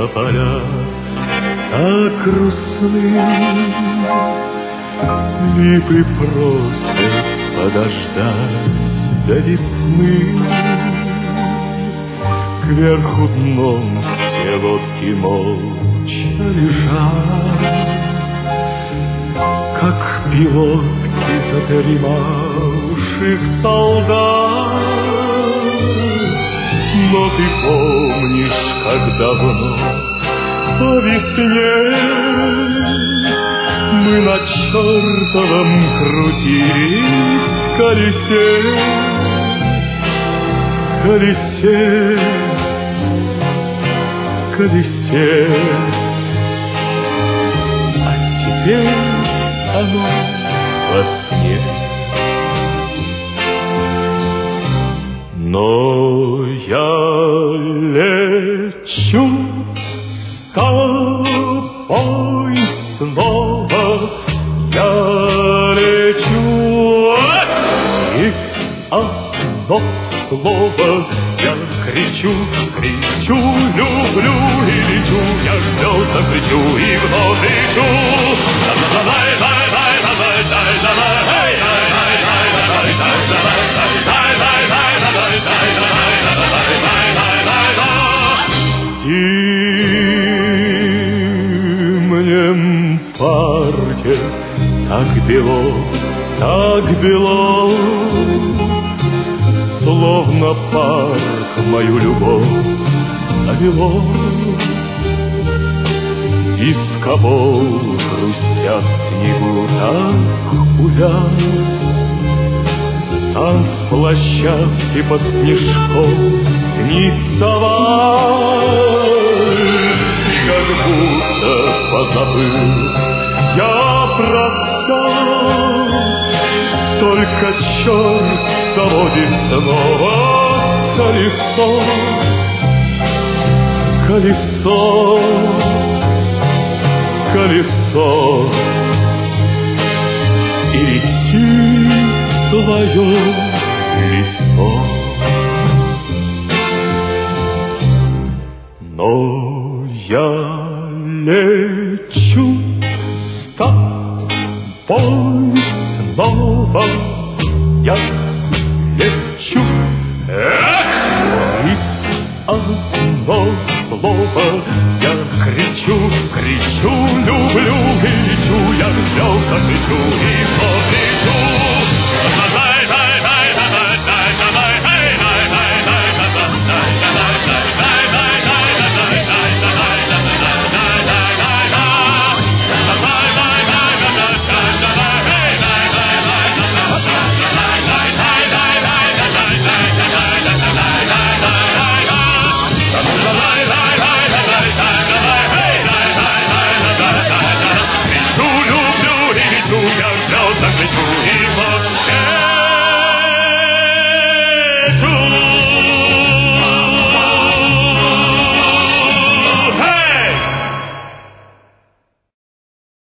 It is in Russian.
тополя так грустны. Липы просят подождать до весны. Кверху дном все лодки молча лежат, как пилотки задремавших солдат. Но ты помнишь, как давно по весне мы на чертовом крутились колесе, колесе, колесе. А теперь оно во сне. Но я лечу с тобой снова, я лечу, и одно слово я кричу, кричу, люблю и лечу, я звездам кричу и вновь лечу. В зимнем парке так бело, словно парк мою любовь завело. Дисковол, хрустя в снегу, так увяз. Танцплощадки под снежком снится вам, и как будто позабыл я про все. Только черт заводит снова колесо, колесо, колесо, и летит твое лицо. Но я лечу с тобой снова, я лечу, и одно слово